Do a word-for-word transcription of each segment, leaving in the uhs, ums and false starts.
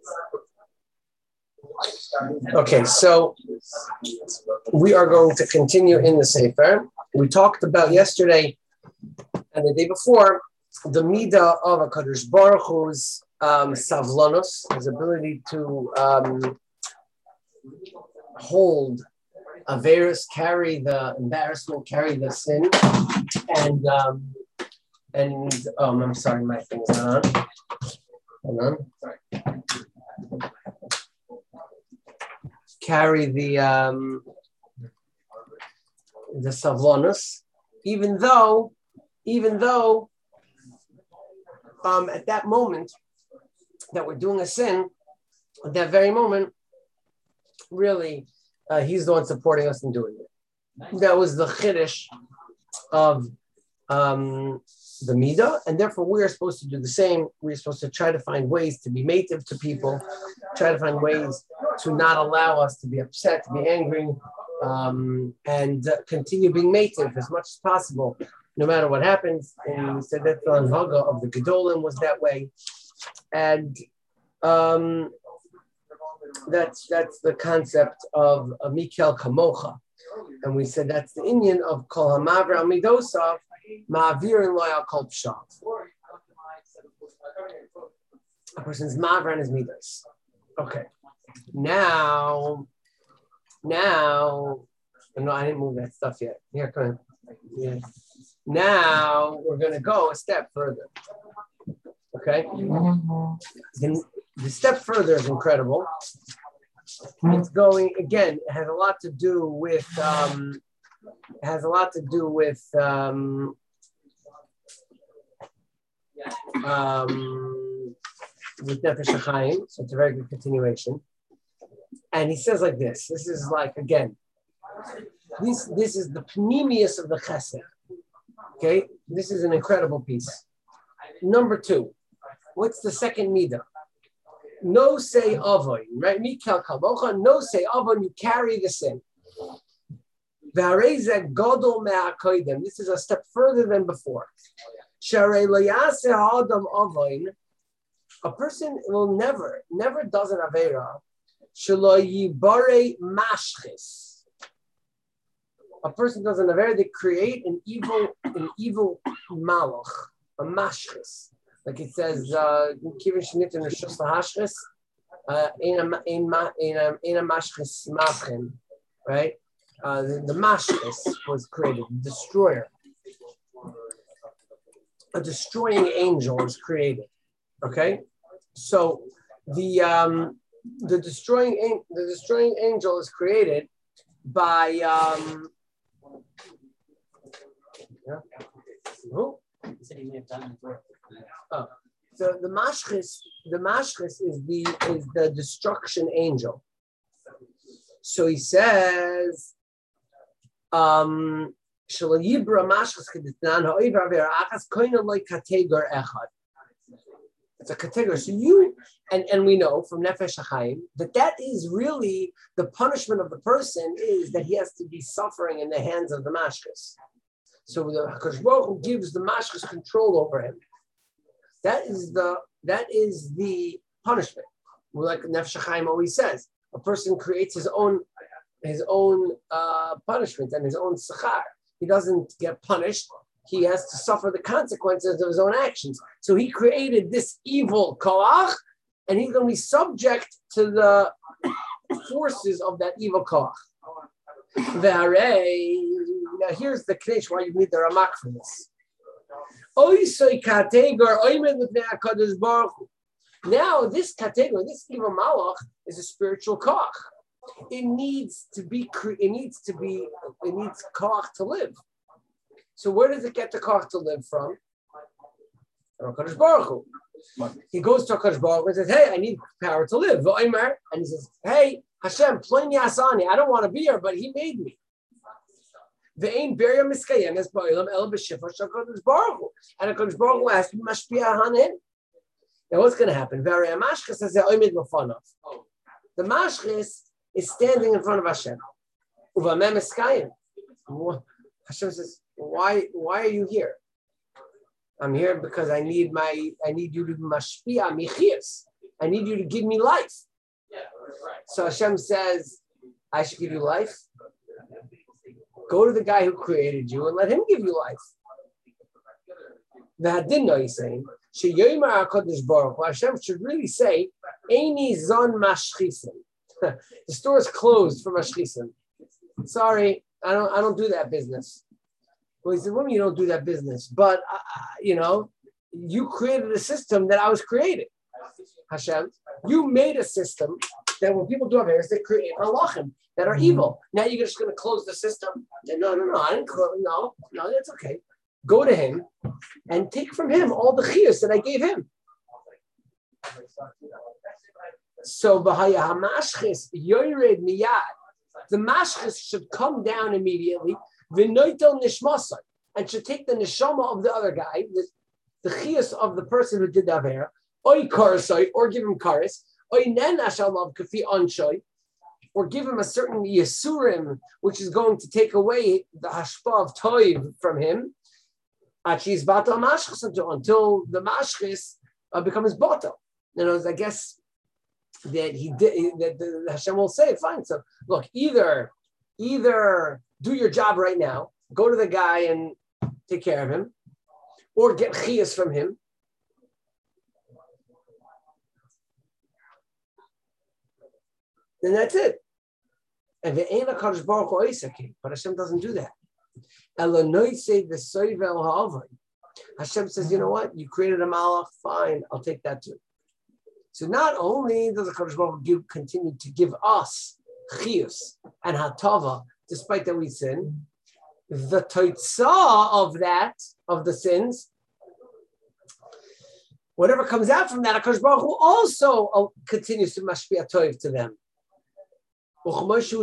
Okay, so we are going to continue in the Sefer. We talked about yesterday and the day before the midah of HaKadosh Baruch Hu's um, savlanus, his ability to um, hold Averis, carry the embarrassment, carry the sin, and um, and um, I'm sorry, my thing's not on. Hold on. Sorry. Carry the um, the savlanus, even though, even though um, at that moment that we're doing a sin, at that very moment, really, uh, he's the one supporting us in doing it. That was the chiddush of um, the midah, and therefore we are supposed to do the same. We're supposed to try to find ways to be native to people, try to find ways to not allow us to be upset, to be angry, um, and uh, continue being native as much as possible, no matter what happens. And we said that the Anhaga of the Gedolim was that way, and um, that's that's the concept of a Mikel Kamocha, and we said that's the Indian of Kol Hamavra Amidosav Ma'avir and Loyal Kol Pshav. A person's Mavra and his Midas. Okay. Now, now, no, I didn't move that stuff yet. Here, come on. Yeah. Now we're going to go a step further. Okay? The, the step further is incredible. It's going, again, it has a lot to do with, um, it has a lot to do with, um, um, with Nefesh HaChaim, so it's a very good continuation. And he says like this, this is like, again, this, this is the pneumius of the chesed, okay? This is an incredible piece. Number two, what's the second midah? No say avon, right? Mikel kamocha, no say avon, you carry the sin. V'harei gadol me'akoydim. This is a step further than before. Sharei lo yaseh ha'adam avon. A person will never, never does an avera. Shelo yibare mashchis. A person does an avera, they create an evil, an evil malach, a mashchis. Like it says, Kivin Shnit and Rishus Lahashchis, Eina Mashchis Mavchen, right? Uh, the, the Mashchis was created, the destroyer. A destroying angel was created. Okay? So the um, the destroying the destroying angel is created by um, yeah. Who? He said he may have done it. Oh, so the mashchis, the mashchis is the is the destruction angel. So he says, um, it's a category. So you and, and we know from Nefesh HaChaim that that is really the punishment of the person is that he has to be suffering in the hands of the mashchis. So the HaKadosh Baruch Hu gives the mashchis control over him. That is the that is the punishment. Like Nefesh HaChaim always says, a person creates his own his own uh, punishment and his own sechar. He doesn't get punished. He has to suffer the consequences of his own actions. So he created this evil koach, and he's going to be subject to the forces of that evil koach. Now here's the knish why you need the Ramak for this. Now this category, this evil malach, is a spiritual koach. It needs to be. It needs to be. It needs koach to live. So where does it get the koach to live from? From HaKadosh Baruch Hu. He goes to HaKadosh Baruch Hu and says, "Hey, I need power to live." And he says, "Hey, Hashem, pleni asani. I don't want to be here, but He made me." And HaKadosh Baruch Hu has to be mashpia on him. Now what's going to happen? The mashchis is standing in front of Hashem. Hashem says, "Why? Why are you here? I'm here because I need my. I need you to be mashpia michias. I need you to give me life. So Hashem says, I should give you life. Go to the guy who created you and let him give you life. The Hadinno, he's saying, Sheyomer HaKadosh Baruch Hu, Hashem should really say, Eini zon mashchisim. The store is closed for mashchisim. Sorry, I don't I don't do that business. Well, he said, well, you don't do that business. But, uh, you know, you created a system that I was creating. Hashem, you made a system that when people do affairs, they create halachim that are evil. Now you're just going to close the system? No, no, no, I didn't close. No, no, that's okay. Go to him and take from him all the chiyus that I gave him. So v'haya hamashchis yored miyad. The mashchis should come down immediately. V'noitel nishmasai, and should take the neshama of the other guy, the, the chiyus of the person who did the aver, oy karasai, or give him karis, oy nenash alav kafi anshoy, or give him a certain yisurim, which is going to take away the hashpa of toiv from him. Until the mashchis uh, becomes bottle. You know, I guess that he did. That the, the Hashem will say, fine. So look, either either do your job right now, go to the guy and take care of him, or get chiyas from him. Then that's it. And the Ein HaKadosh Baruch Hu Oisake, but Hashem doesn't do that. Hashem says, you know what? You created a malach, fine, I'll take that too. So not only does the Kadosh Baruch Hu continue to give us chiyus and hatava, despite that we sin, the toitzah of that, of the sins, whatever comes out from that, HaKadosh Baruch Hu also continues to mashpia toiv to them. And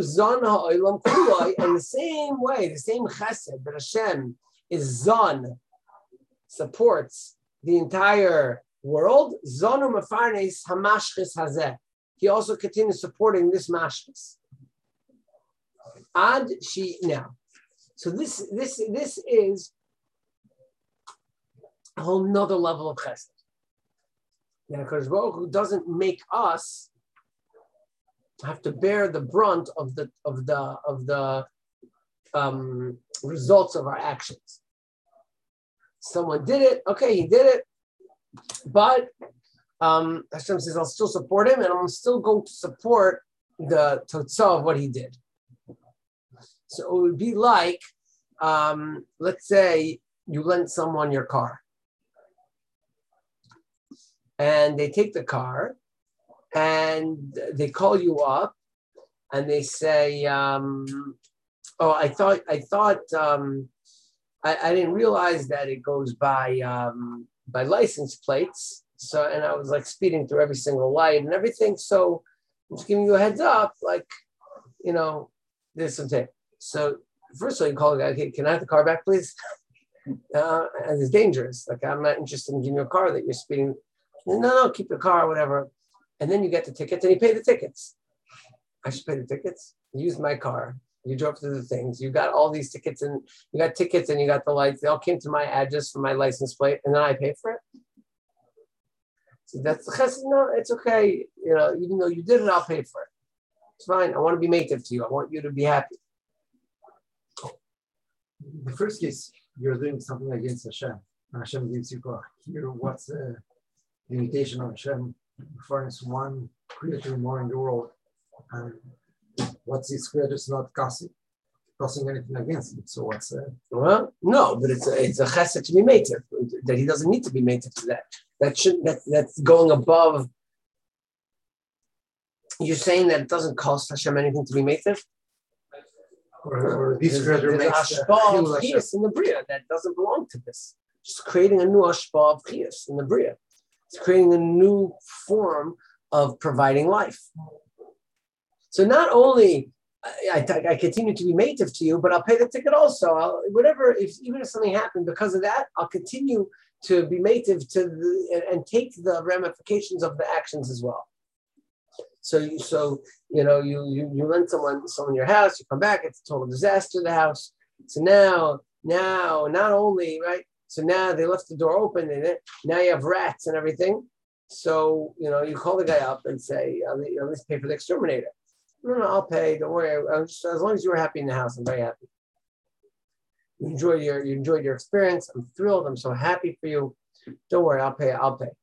the same way, the same chesed that Hashem is zon, supports the entire world, zonu mefarnes hamashchis hazeh. He also continues supporting this mashchis. Ad she now. So this this this is a whole nother level of chesed. Now, HaKadosh Baruch Hu doesn't make us have to bear the brunt of the of the of the um, results of our actions. Someone did it, okay, he did it, but um, Hashem says, I'll still support him, and I'm still going to support the totzah of what he did. So it would be like, um, let's say you lend someone your car, and they take the car, and they call you up, and they say, um, "Oh, I thought, I thought, um, I, I didn't realize that it goes by um, by license plates." So, and I was like speeding through every single light and everything. So, I'm just giving you a heads up, like, you know, there's some tape. So, first of all, you call the guy, "Okay, can I have the car back, please?" Uh, and it's dangerous. Like, I'm not interested in giving you a car that you're speeding. No, no, keep the car, whatever. And then you get the tickets, and you pay the tickets. I should pay the tickets. You used my car. You drove through the things. You got all these tickets, and you got tickets, and you got the lights. They all came to my address for my license plate, and then I pay for it. So that's the chesed. No, it's okay. You know, even though you did it, I'll pay for it. It's fine. I want to be native to you. I want you to be happy. In the first case, you're doing something against Hashem. Hashem gives you koach. Here, what's the limitation of Hashem? Furnace one creature more in the world, and what's this creature not causing, causing anything against it? So what's uh, well, no, but it's a, it's a chesed to be mated, that he doesn't need to be mated to that. That should that that's going above. You're saying that it doesn't cost Hashem anything to be mated, or, or this there's, creature there's makes a hashpah of chiyus in the bria that doesn't belong to this. Just creating a new hashpah of chiyus in the bria. It's creating a new form of providing life. So not only I, I, I continue to be native to you, but I'll pay the ticket also. I'll, whatever, if even if something happened because of that, I'll continue to be native to the, and, and take the ramifications of the actions as well. So, you, so you know, you you you rent someone someone your house, you come back, it's a total disaster. The house. So now, now, not only right. So now they left the door open, and it, now you have rats and everything. So, you know, you call the guy up and say, I'll, you know, let's pay for the exterminator. No, no, I'll pay. Don't worry. I'm just, as long as you were happy in the house, I'm very happy. You enjoy your, you enjoyed your experience. I'm thrilled. I'm so happy for you. Don't worry. I'll pay. I'll pay.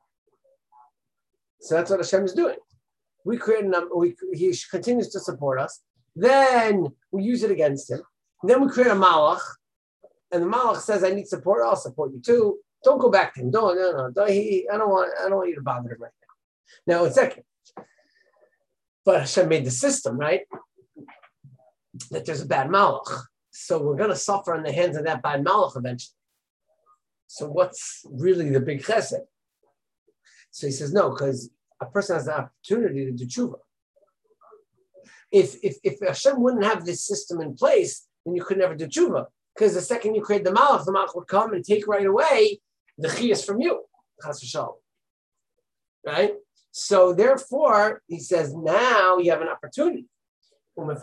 So that's what Hashem is doing. We create a number. We he continues to support us. Then we use it against him. Then we create a malach, and the malach says, "I need support. I'll support you too. Don't go back to him. Don't. No, no. Don't, he, I don't want. I don't want you to bother him right now. Now, a second. But Hashem made the system, right? That there's a bad malach. So we're going to suffer in the hands of that bad malach eventually. So what's really the big chesed? So he says, no, because a person has the opportunity to do tshuva. If, if, if Hashem wouldn't have this system in place, then you could never do tshuva. Because the second you create the malach, the malach would come and take right away the chiyas from you. Chas v'shalom. Right? So therefore, he says, now you have an opportunity. There's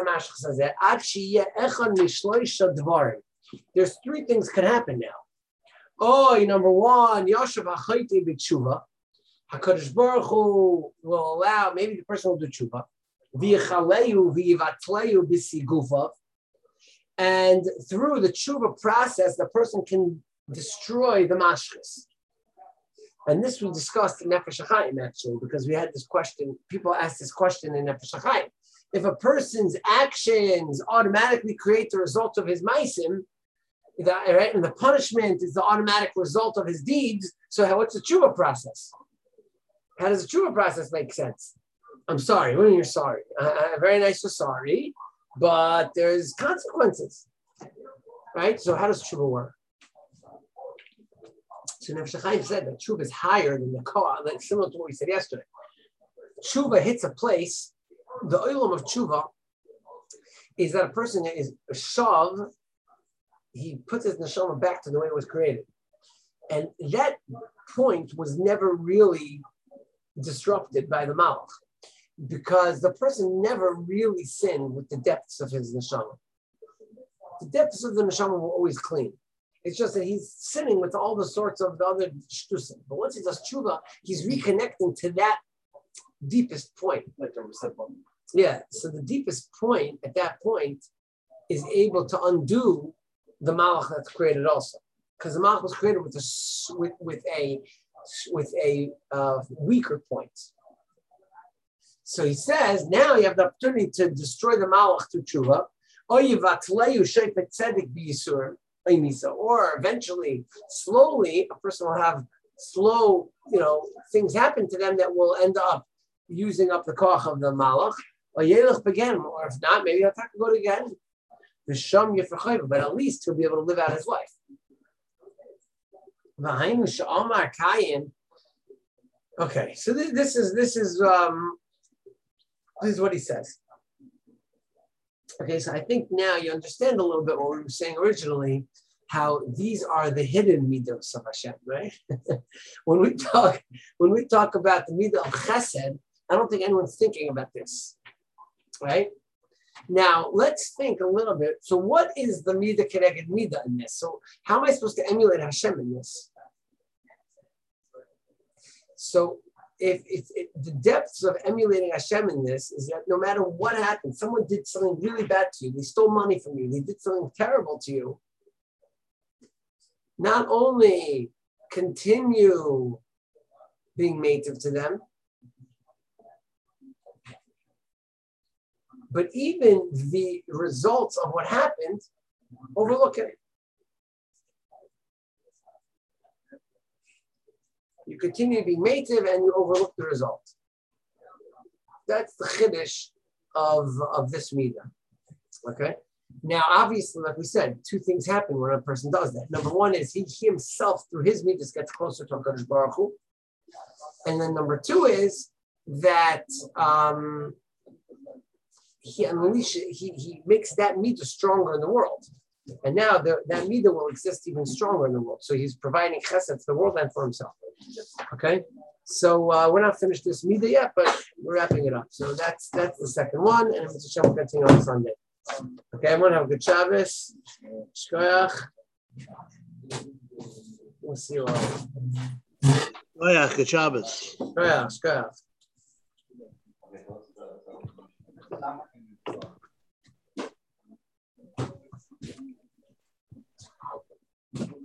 three things can happen now. Oh, number one, Yoshev HaChayti b'tshuva. HaKadosh Baruch Hu will allow, maybe the person will do tshuva. V'yichaleyu v'yivatleyu b'sigufav. And through the tshuva process, the person can destroy the mashchis. And this we discussed in Nefesh HaChaim, actually, because we had this question, people asked this question in Nefesh HaChaim. If a person's actions automatically create the result of his maisim, right, and the punishment is the automatic result of his deeds, so how, what's the tshuva process? How does the tshuva process make sense? I'm sorry, when you're sorry. Uh, very nice, you're sorry, but there's consequences, right? So how does tshuva work? So Nefesh HaChaim said that tshuva is higher than the koah, like similar to what we said yesterday. Tshuva hits a place. The olam of tshuva is that a person is a shav, he puts his neshama back to the way it was created. And that point was never really disrupted by the malach, because the person never really sinned with the depths of his neshama. The depths of the neshama were always clean. It's just that he's sinning with all the sorts of the other shtusim. But once he does tshuva, he's reconnecting to that deepest point. Yeah, so the deepest point at that point is able to undo the malach that's created also, because the malach was created with a with, with a with a uh, weaker point. So he says now you have the opportunity to destroy the malach through tshuva, or yivatleyu sheifet tzedek b'yisur, or eventually, slowly, a person will have slow, you know, things happen to them that will end up using up the koach of the malach, or yelech begin, or if not, maybe he'll have to go again. But at least he'll be able to live out his life. Okay, so this, this is this is um, this is what he says. Okay, so I think now you understand a little bit what we were saying originally, how these are the hidden midos of Hashem, right? when we talk, when we talk about the midah of Chesed, I don't think anyone's thinking about this, right? Now let's think a little bit. So, what is the midah keneged midah in this? So, how am I supposed to emulate Hashem in this? So, if it's it, the depths of emulating Hashem in this is that no matter what happens, someone did something really bad to you, they stole money from you, they did something terrible to you, not only continue being native to them, but even the results of what happened, overlook it. You continue being native and you overlook the result. That's the chiddush of, of this midah. Okay? Now, obviously, like we said, two things happen when a person does that. Number one is he himself, through his midas, gets closer to HaKadosh Baruch Hu. And then number two is that um, he unleashes, he, he makes that midah stronger in the world. And now the, that midah will exist even stronger in the world. So he's providing chesed to the world and for himself. Okay? So uh, we're not finished this midah yet, but we're wrapping it up. So that's that's the second one, and Mister Shem will continue on Sunday. Okay, everyone have a good Shabbos. Shkoyach. We'll see you all. Goyach, good Shabbos. Goyach, Goyach.